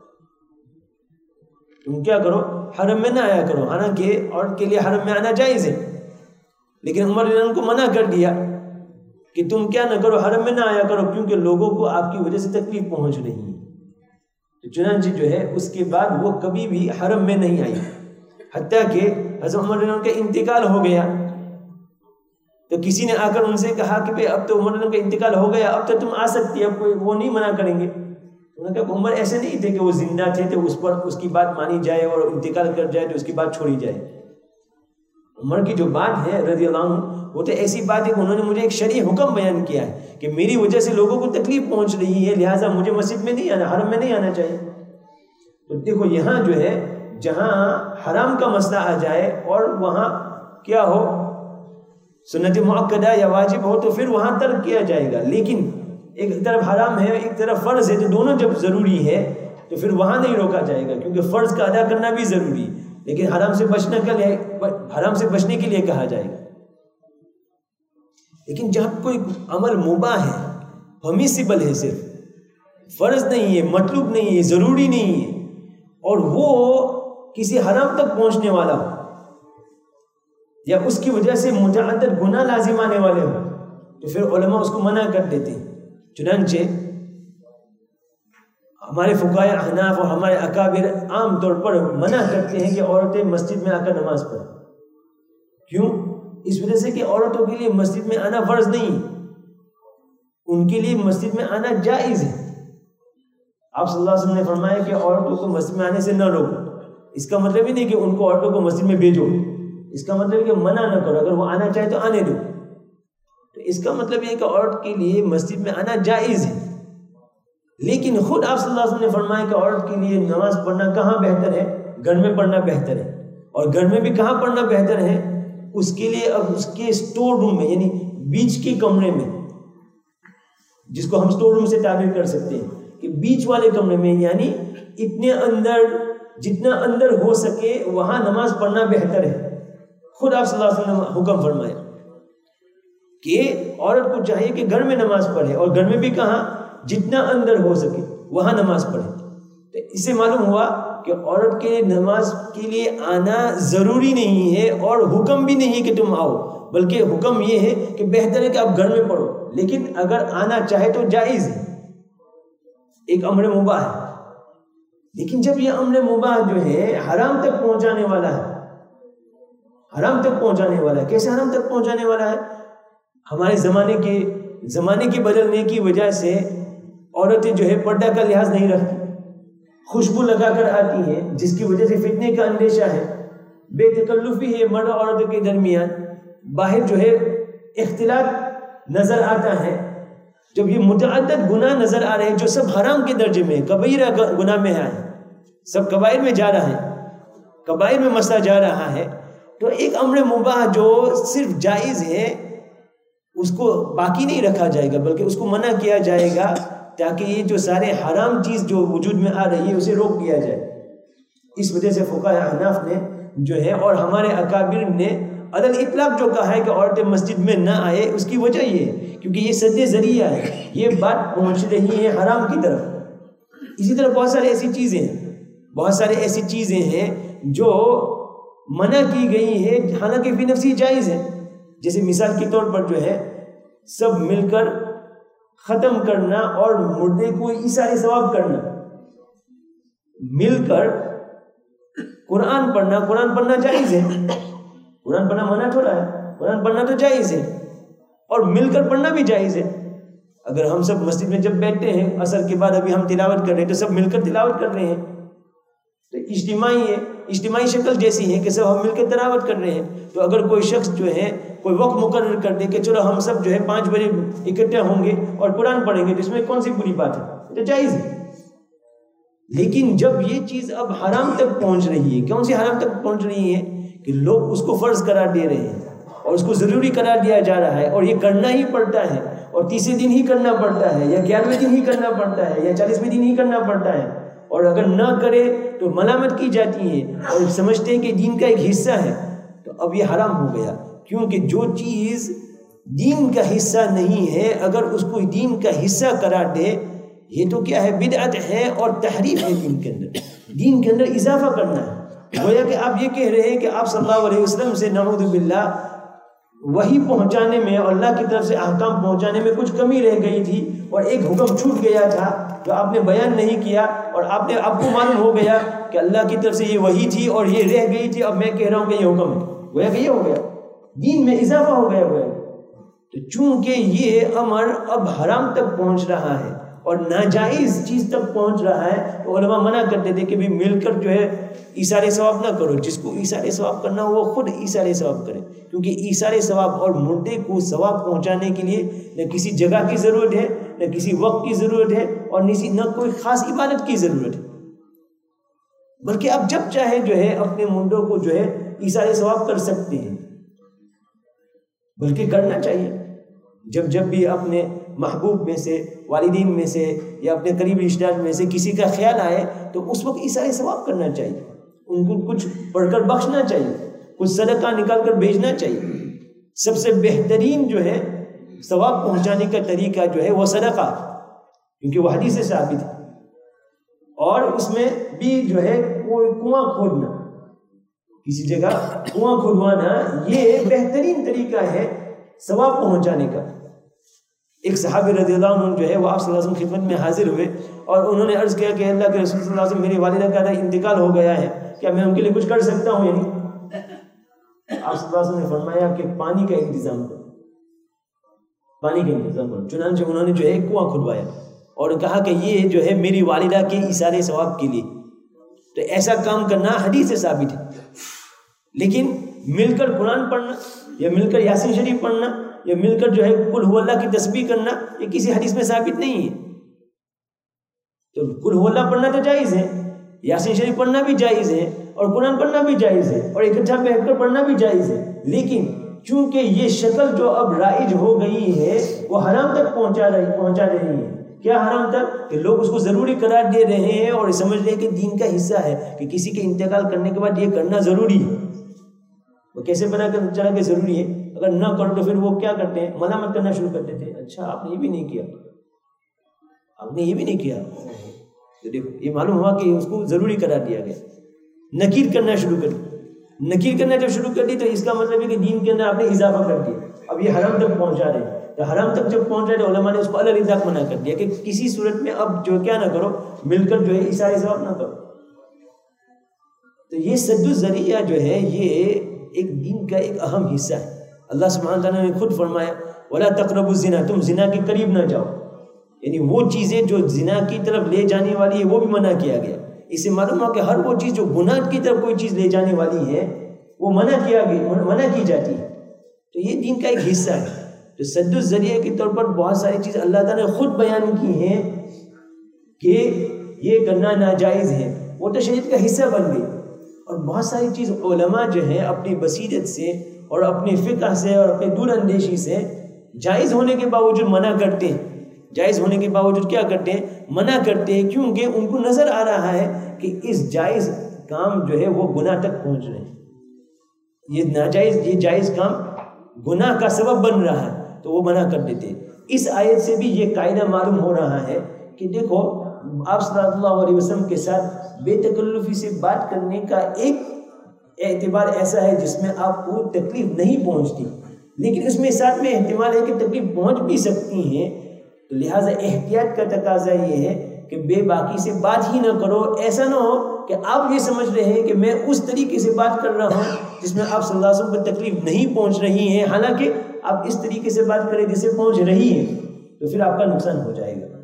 تم کیا کرو حرم میں نہ آیا کرو. حالانکہ عورت کے لیے حرم میں آنا جائز ہے، لیکن عمر رضی اللہ عنہ کو منع کر دیا کہ تم کیا نہ کرو حرم میں نہ آیا کرو، کیونکہ لوگوں کو آپ کی وجہ سے تکلیف پہنچ رہی ہے. تو چنانچہ جو ہے اس کے بعد وہ کبھی بھی حرم میں نہیں آئی، حتیٰ کہ حضرت عمر رضی اللہ عنہ کا انتقال ہو گیا تو کسی نے آ کر ان سے کہا کہ بھئی اب تو عمر رضی اللہ عنہ کا انتقال ہو گیا، اب تو تم آ سکتی، اب کوئی وہ نہیں منع کریں گے. انہوں نے کہا کہ عمر ایسے نہیں تھے کہ وہ زندہ تھے تو اس پر اس کی بات مانی جائے اور انتقال کر جائے تو اس کی بات چھوڑی جائے. عمر کی جو بات ہے رضی اللہ عنہ وہ تو ایسی بات ہے کہ انہوں نے مجھے ایک شرعی حکم بیان کیا ہے کہ میری وجہ سے لوگوں کو تکلیف پہنچ رہی ہے، لہٰذا مجھے مسجد میں نہیں آنا، حرم میں نہیں آنا چاہیے. تو دیکھو یہاں جو ہے جہاں حرام کا مسئلہ آ جائے اور وہاں کیا ہو سنت مؤکدہ یا واجب ہو تو پھر وہاں ترک کیا جائے گا، لیکن ایک طرف حرام ہے ایک طرف فرض ہے تو دونوں جب ضروری ہے تو پھر وہاں نہیں روکا جائے گا، کیونکہ فرض کا ادا کرنا بھی ضروری ہے لیکن حرام سے بچنے کے لیے حرام سے بچنے کے لیے کہا جائے گا. لیکن جب کوئی عمل مباح ہے، پرمیسیبل ہے، صرف فرض نہیں ہے، مطلوب نہیں ہے، ضروری نہیں ہے اور وہ کسی حرام تک پہنچنے والا ہو یا اس کی وجہ سے متعدد گناہ لازم آنے والے ہو تو پھر علماء اس کو منع کر دیتے ہیں. چنانچہ ہمارے فقہائے احناف اور ہمارے اکابر عام طور پر منع کرتے ہیں کہ عورتیں مسجد میں آ کر نماز پڑھیں. کیوں؟ اس وجہ سے کہ عورتوں کے لیے مسجد میں آنا فرض نہیں، ان کے لیے مسجد میں آنا جائز ہے. آپ صلی اللہ علیہ وسلم نے فرمایا کہ عورتوں کو مسجد میں آنے سے نہ روکو. اس کا مطلب ہی نہیں کہ ان کو عورتوں کو مسجد میں بھیجو، اس کا مطلب ہے کہ منع نہ کرو، اگر وہ آنا چاہے تو آنے دو. تو اس کا مطلب یہ ہے کہ عورت کے لیے مسجد میں آنا جائز ہے، لیکن خود آپ صلی اللہ علیہ وسلم نے فرمایا کہ عورت کے لیے نماز پڑھنا کہاں بہتر ہے؟ گھر میں پڑھنا بہتر ہے. اور گھر میں بھی کہاں پڑھنا بہتر ہے؟ اس کے لیے اب اس کے اسٹور روم میں، یعنی بیچ کے کمرے میں، جس کو ہم اسٹور روم سے تعبیر کر سکتے ہیں کہ بیچ والے کمرے میں، یعنی اتنے اندر جتنا اندر ہو سکے وہاں نماز پڑھنا بہتر ہے. خود آپ صلی اللہ علیہ وسلم نے حکم فرمایا کہ عورت کو چاہیے کہ گھر میں نماز پڑھے اور گھر میں بھی کہاں جتنا اندر ہو سکے وہاں نماز پڑھے. تو اس سے معلوم ہوا کہ عورت کے نماز کے لیے آنا ضروری نہیں ہے اور حکم بھی نہیں کہ تم آؤ، بلکہ حکم یہ ہے کہ بہتر ہے کہ آپ گھر میں پڑھو، لیکن اگر آنا چاہے تو جائز ہے، ایک امر مباح ہے. لیکن جب یہ امر مباح جو ہے حرام تک پہنچانے والا ہے، حرام تک پہنچانے والا ہے، کیسے حرام تک پہنچانے والا ہے؟ ہمارے زمانے کے زمانے کے بدلنے کی وجہ سے عورتیں جو ہے پردہ کا لحاظ نہیں رکھتی، خوشبو لگا کر آتی ہیں جس کی وجہ سے فتنے کا اندیشہ ہے، بے تکلفی ہے مرد اور عورت کے درمیان، باہر جو ہے اختلاط نظر آتا ہے. جب یہ متعدد گناہ نظر آ رہے ہیں جو سب حرام کے درجے میں، کبیرہ گناہ میں آئے، سب کبائر میں جا رہا ہے، کبائر میں مسئلہ جا رہا ہے، تو ایک امر مباح جو صرف جائز ہے اس کو باقی نہیں رکھا جائے گا، بلکہ اس کو منع کیا جائے گا تاکہ یہ جو سارے حرام چیز جو وجود میں آ رہی ہے اسے روک دیا جائے. اس وجہ سے فقہاء احناف نے جو ہے اور ہمارے اکابر نے عدل اطلاق جو کہا ہے کہ عورتیں مسجد میں نہ آئے، اس کی وجہ یہ ہے کیونکہ یہ سد ذریعہ ہے، یہ بات پہنچ رہی ہے حرام کی طرف۔ اسی طرح بہت سارے ایسی چیزیں ہیں بہت سارے ایسی چیزیں ہیں جو منع کی گئی ہے حالانکہ فی نفسی جائز ہے، جیسے مثال کے طور پر جو ہے سب مل کر ختم کرنا اور مردے کو ایثار ثواب کرنا، مل کر قرآن پڑھنا قرآن پڑھنا جائز ہے، قرآن پڑھنا منع تھوڑا ہے، قرآن پڑھنا تو جائز ہے، اور مل کر پڑھنا بھی جائز ہے۔ اگر ہم سب مسجد میں جب بیٹھتے ہیں عصر کے بعد ابھی ہم تلاوت کر رہے ہیں تو سب مل کر تلاوت کر رہے ہیں، تو اجتماعی ہے، اجتماعی شکل جیسی ہے کہ سب ہم مل کے تلاوت کر رہے ہیں۔ تو اگر کوئی شخص جو ہے کوئی وقت مقرر کر دے کہ چلو ہم سب جو ہے پانچ بجے اکٹھے ہوں گے اور قرآن پڑھیں گے، تو اس میں کون سی بری بات ہے؟ تو جائز ہے۔ لیکن جب یہ چیز اب حرام تک پہنچ رہی ہے، کون سی حرام تک پہنچ رہی ہے کہ لوگ اس کو فرض قرار دے رہے ہیں اور اس کو ضروری قرار دیا جا رہا ہے اور یہ کرنا ہی پڑتا ہے اور تیسرے دن ہی کرنا پڑتا ہے یا گیارہویں دن ہی کرنا پڑتا ہے یا چالیسویں دن ہی کرنا پڑتا ہے، اور اگر نہ کرے تو ملامت کی جاتی ہے اور سمجھتے ہیں کہ دین کا ایک حصہ ہے، تو اب یہ حرام ہو گیا۔ کیونکہ جو چیز دین کا حصہ نہیں ہے اگر اس کو دین کا حصہ قرار دے، یہ تو کیا ہے؟ بدعت ہے اور تحریف ہے دین کے اندر، دین کے اندر اضافہ کرنا ہے۔ گویا کہ آپ یہ کہہ رہے ہیں کہ آپ صلی اللہ علیہ وسلم سے نعوذ باللہ وحی پہنچانے میں اور اللہ کی طرف سے احکام پہنچانے میں کچھ کمی رہ گئی تھی اور ایک حکم چھوٹ گیا تھا جو آپ نے بیان نہیں کیا، اور آپ نے آپ کو معلوم ہو گیا کہ اللہ کی طرف سے یہ وحی تھی اور یہ رہ گئی تھی، اب میں کہہ رہا ہوں کہ یہ حکم ہے، گویا کہ یہ ہو گیا، دین میں اضافہ ہو گیا گویا۔ تو چونکہ یہ امر اب حرام تک پہنچ رہا ہے اور ناجائز چیز تک پہنچ رہا ہے، تو علماء منع کرتے تھے کہ بھی مل کر جو ہے ایثار ثواب نہ کرو، جس کو ایثار ثواب کرنا ہو وہ خود ایثار ثواب کرے، کیونکہ ایثار ثواب اور مردے کو ثواب پہنچانے کے لیے نہ کسی جگہ کی ضرورت ہے، نہ کسی وقت کی ضرورت ہے، اور نہ کوئی خاص عبادت کی ضرورت ہے، بلکہ آپ جب چاہے جو ہے اپنے مردوں کو جو ہے ایثار ثواب کر سکتے ہیں، بلکہ کرنا چاہیے۔ جب جب بھی اپنے محبوب میں سے، والدین میں سے یا اپنے قریبی رشتہ دار میں سے کسی کا خیال آئے تو اس وقت ایثار ثواب کرنا چاہیے، ان کو کچھ پڑھ کر بخشنا چاہیے، کچھ صدقہ نکال کر بھیجنا چاہیے۔ سب سے بہترین جو ہے ثواب پہنچانے کا طریقہ جو ہے وہ صدقہ، کیونکہ وہ حدیث سے ثابت ہے، اور اس میں بھی جو ہے کوئی کنواں کھودنا، کسی جگہ کنواں کھودوانا، یہ بہترین طریقہ ہے ثواب پہنچانے کا۔ ایک صحابی رضی اللہ عنہ جو ہے وہ آپ صلی اللہ علیہ وسلم خدمت میں حاضر ہوئے اور انہوں نے عرض کیا کہ اللہ کے رسول صلی اللہ علیہ وسلم میری والدہ کا انتقال ہو گیا ہے، کیا میں ان کے لیے کچھ کر سکتا ہوں؟ یعنی آپ صلی اللہ علیہ وسلم نے فرمایا کہ پانی کا انتظام کرو، پانی کا انتظام کرو۔ چنانچہ انہوں نے جو ہے ایک کنواں کھدوایا اور کہا کہ یہ جو ہے میری والدہ کے ایثار ثواب کے لیے، تو ایسا کام کرنا حدیث سے ثابت ہے۔ لیکن مل کر قرآن پڑھنا یا مل کر یاسین شریف پڑھنا یا مل کر جو ہے قل هو اللہ کی تسبیح کرنا، یہ کسی حدیث میں ثابت نہیں ہے۔ تو قل هو اللہ پڑھنا تو جائز ہے، یاسین شریف پڑھنا بھی جائز ہے، اور قرآن پڑھنا بھی جائز ہے، اور اکٹھا بیٹھ کر پڑھنا بھی جائز ہے، لیکن چونکہ یہ شکل جو اب رائج ہو گئی ہے وہ حرام تک پہنچا رہی پہنچا رہی ہے۔ کیا حرام تک؟ کہ لوگ اس کو ضروری قرار دے رہے ہیں اور سمجھ رہے ہیں کہ دین کا حصہ ہے کہ کسی کے انتقال کرنے کے بعد یہ کرنا ضروری ہے۔ وہ کیسے پتا چلا کہ ضروری ہے؟ اگر نہ کرو تو پھر وہ کیا کرتے ہیں؟ ملامت کرنا شروع کر دیتے ہیں، اچھا آپ نے یہ بھی نہیں کیا، آپ نے یہ بھی نہیں کیا، تو دیکھو یہ معلوم ہوا کہ اس کو ضروری قرار دیا گیا۔ نکیر کرنا شروع کر دی، نکیر کرنا جب شروع کر دی تو اس کا مطلب ہے کہ دین کے اندر آپ نے اضافہ کر دیا، اب یہ حرام تک پہنچا رہے ہیں۔ تو حرام تک جب پہنچ رہے تو علماء نے اس کو الگ اطلاق منع کر دیا کہ کسی صورت میں اب جو کیا نہ کرو، مل کر جو ہے ایثار ثواب نہ کرو۔ تو یہ سد الذریعہ جو ہے یہ ایک دین کا ایک اہم حصہ ہے۔ اللہ سبحانہ تعالیٰ نے خود فرمایا وَلَا تَقْرَبُوا الزِّنَا، تم زنا کے قریب نہ جاؤ، یعنی وہ چیزیں جو زنا کی طرف لے جانے والی ہے وہ بھی منع کیا گیا۔ اس سے معلوم ہوا کہ ہر وہ چیز جو گناہ کی طرف کوئی چیز لے جانے والی ہے وہ منع کیا گیا، منع کی جاتی ہے، تو یہ دین کا ایک حصہ ہے۔ تو سد الذریعہ کے طور پر بہت ساری چیز اللہ تعالیٰ نے خود بیان کی ہیں کہ یہ کرنا ناجائز ہے، وہ تو شریعت کا حصہ بن گئی، اور بہت ساری چیز علماء جو ہے اپنی بصیرت سے اور اپنی فقہ سے اور اپنے دور اندیشی سے جائز ہونے کے باوجود منع کرتے ہیں، جائز ہونے کے باوجود کیا کرتے ہیں؟ منع کرتے ہیں، کیونکہ ان کو نظر آ رہا ہے کہ اس جائز کام جو ہے وہ گناہ تک پہنچ رہے ہیں، یہ ناجائز یہ جائز کام گناہ کا سبب بن رہا ہے تو وہ منع کر دیتے ہیں۔ اس آیت سے بھی یہ قاعدہ معلوم ہو رہا ہے کہ دیکھو آپ صلی اللہ علیہ وسلم کے ساتھ بے تکلفی سے بات کرنے کا ایک اعتبار ایسا ہے جس میں آپ کو تکلیف نہیں پہنچتی، لیکن اس میں ساتھ میں احتمال ہے کہ تکلیف پہنچ بھی سکتی ہیں، تو لہٰذا احتیاط کا تقاضا یہ ہے کہ بے باکی سے بات ہی نہ کرو۔ ایسا نہ ہو کہ آپ یہ سمجھ رہے ہیں کہ میں اس طریقے سے بات کر رہا ہوں جس میں آپ صلی اللہ علیہ وسلم کو تکلیف نہیں پہنچ رہی ہے، حالانکہ آپ اس طریقے سے بات کریں جسے پہنچ رہی ہے، تو پھر آپ کا نقصان ہو جائے گا۔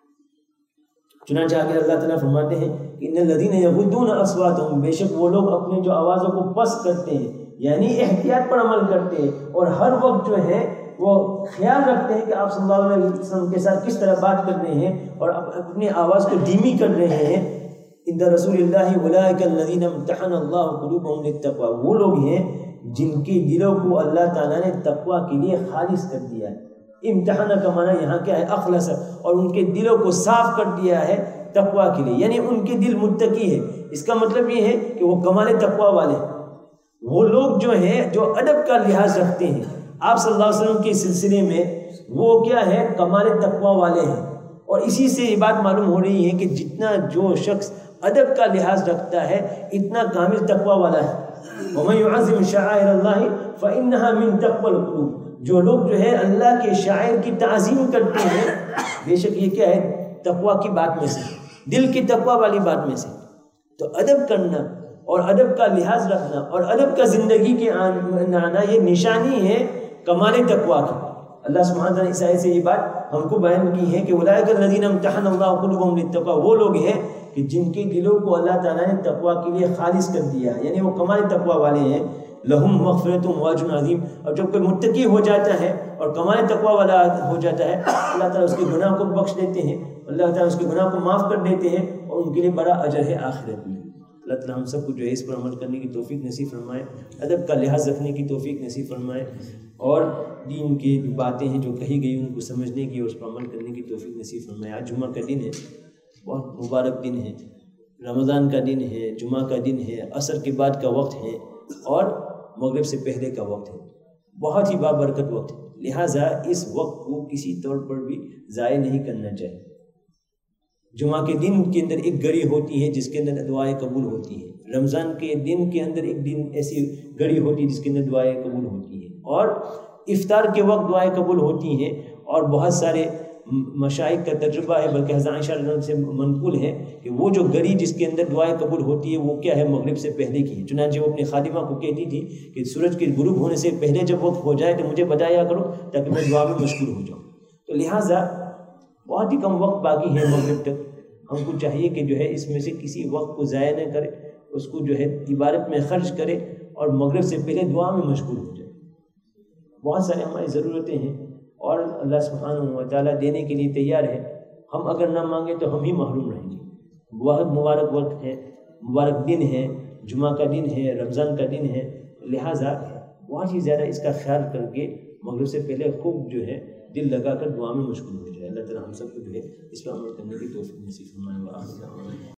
چنانچہ آگے اللہ تعالیٰ فرماتے ہیں کہ ان الذین یغضون اصواتهم، بے شک وہ لوگ اپنے جو آوازوں کو پست کرتے ہیں، یعنی احتیاط پر عمل کرتے ہیں اور ہر وقت جو ہے وہ خیال رکھتے ہیں کہ آپ صلی اللہ علیہ وسلم کے ساتھ کس طرح بات کر رہے ہیں اور اپنی آواز کو دھیمی کر رہے ہیں۔ عند رسول اللہ اولئک الذین امتحن اللہ قلوبهم للتقوی، وہ لوگ ہیں جن کے دلوں کو اللہ تعالیٰ نے تقوی کے لیے خالص کر دیا ہے۔ امتحان کا معنی یہاں کیا ہے؟ اخلص، اور ان کے دلوں کو صاف کر دیا ہے تقوی کے لیے، یعنی ان کے دل متقی ہے۔ اس کا مطلب یہ ہے کہ وہ کمال تقوی والے ہیں، وہ لوگ جو ہیں جو ادب کا لحاظ رکھتے ہیں آپ صلی اللہ علیہ وسلم کے سلسلے میں، وہ کیا ہے؟ کمال تقوی والے ہیں۔ اور اسی سے یہ بات معلوم ہو رہی ہے کہ جتنا جو شخص ادب کا لحاظ رکھتا ہے اتنا کامل تقوی والا ہے۔ وَمَن يُعَظِّمْ شَعَائِرَ اللَّهِ فَإِنَّهَا مِن تَقْوَى الْقُلُوبِ، جو لوگ جو ہے اللہ کے شاعر کی تعظیم کرتے ہیں، بے شک یہ کیا ہے؟ تقوی کی بات میں سے، دل کی تقوی والی بات میں سے۔ تو ادب کرنا اور ادب کا لحاظ رکھنا اور ادب کا زندگی کے آنا یہ نشانی ہے کمال تقوی کی۔ اللہ سبحانہ تعالیٰ اس آیت سے یہ بات ہم کو بیان کی ہے کہ اولئک الذین امتحن اللہ قلوبهم للتقوی، وہ لوگ ہیں کہ جن کے دلوں کو اللہ تعالیٰ نے تقوی کے لیے خالص کر دیا ہے، یعنی وہ کمال تقوی والے ہیں۔ لہم مغفرۃ واجر عظیم، اور جب کوئی متقی ہو جاتا ہے اور کمال تقوی والا ہو جاتا ہے اللہ تعالیٰ اس کے گناہ کو بخش دیتے ہیں، اللہ تعالیٰ اس کے گناہ کو معاف کر دیتے ہیں اور ان کے لیے بڑا اجر ہے آخرت میں۔ اللہ تعالیٰ ہم سب کو جو ہے اس پر عمل کرنے کی توفیق نصیب فرمائے، ادب کا لحاظ رکھنے کی توفیق نصیب فرمائے، اور دین کی جو باتیں ہیں جو کہی گئی ان کو سمجھنے کی اور اس پر عمل کرنے کی توفیق نصیب فرمائے۔ آج جمعہ کا دن ہے، بہت مبارک دن ہے، رمضان کا دن ہے، جمعہ کا دن ہے، عصر کے بعد کا وقت ہے اور مغرب سے پہلے کا وقت ہے، بہت ہی بابرکت وقت ہے، لہٰذا اس وقت کو کسی طور پر بھی ضائع نہیں کرنا چاہیے۔ جمعہ کے دن کے اندر ایک گھڑی ہوتی ہے جس کے اندر دعائیں قبول ہوتی ہیں، رمضان کے دن کے اندر ایک دن ایسی گھڑی ہوتی ہے جس کے اندر دعائیں قبول ہوتی ہیں، اور افطار کے وقت دعائیں قبول ہوتی ہیں، اور بہت سارے مشائخ کا تجربہ ہے، بلکہ حضرت عائشہ رضی اللہ عنہا سے منقول ہے کہ وہ جو گھڑی جس کے اندر دعائیں قبول ہوتی ہے وہ کیا ہے؟ مغرب سے پہلے کی ہے۔ چنانچہ وہ اپنی خادمہ کو کہتی تھی کہ سورج کے غروب ہونے سے پہلے جب وقت ہو جائے تو مجھے بتایا کرو تاکہ میں دعا میں مشغول ہو جاؤں۔ تو لہٰذا بہت ہی کم وقت باقی ہے مغرب تک، ہم کو چاہیے کہ جو ہے اس میں سے کسی وقت کو ضائع نہ کرے، اس کو جو ہے عبادت میں خرچ کرے اور مغرب سے پہلے دعا میں مشغول ہو جائے۔ بہت سارے ہماری ضرورتیں ہیں اور اللہ سبحانہ و تعالیٰ دینے کے لیے تیار ہے، ہم اگر نہ مانگیں تو ہم ہی محروم رہیں گے۔ بہت مبارک وقت ہے، مبارک دن ہے، جمعہ کا دن ہے، رمضان کا دن ہے، لہٰذا بہت ہی زیادہ اس کا خیال کر کے مغرب سے پہلے خوب جو ہے دل لگا کر دعا میں مشغول ہو جائے۔ اللہ تعالیٰ ہم سب کو جو ہے اس پر عمل کرنے کی توفیق نصیب فرمائے۔